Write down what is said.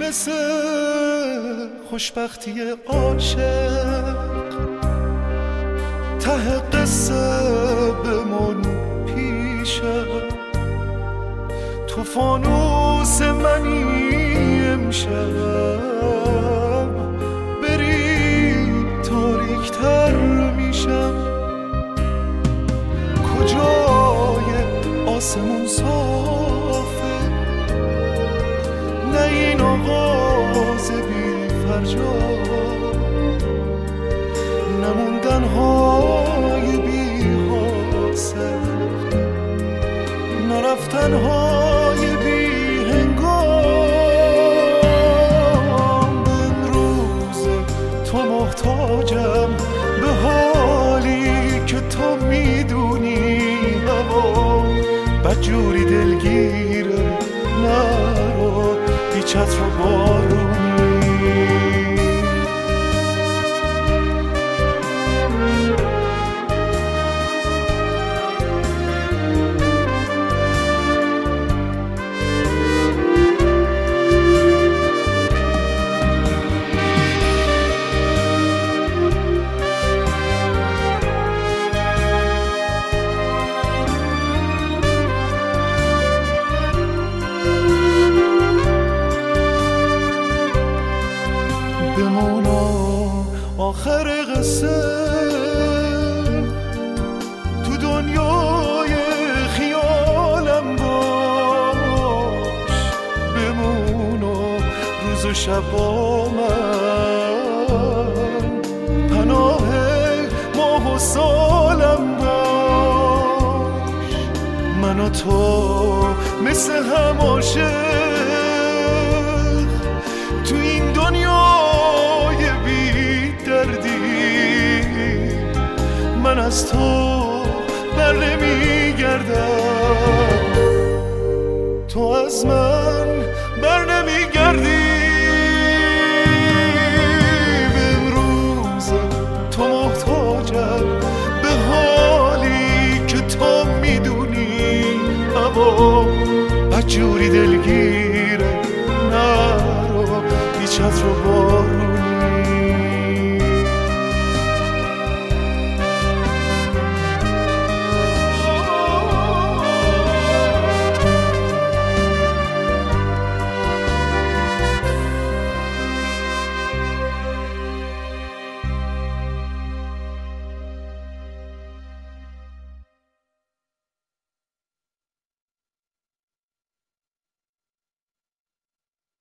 مثل خوشبختی عاشق ته قصه بمون پیشم. تو فانوس منی امشب، بری تاریکتر میشم. کجای آسمون صافه، نه این آغاز بی فرجا، نموندن های بی حاصل، نرفتن های بی هنگام. امروز تو محتاجم به حالی که تو میدونی هوا بدجوری دلگیره. نرو بی چتر و بارونی. آخر قصه تو دنیای خیالم باش، بمون و روز و شب با من، پناه ماه و سالم باش. من و تو مثل هم عاشق تو این دنیای بی دردی. من از تو بر نمیگردم، تو از من بر نمیگردی. امروز تو محتاجم به حالی که تو میدونی هوا بدجوری دلگیره. نرو بی چتر و بارون.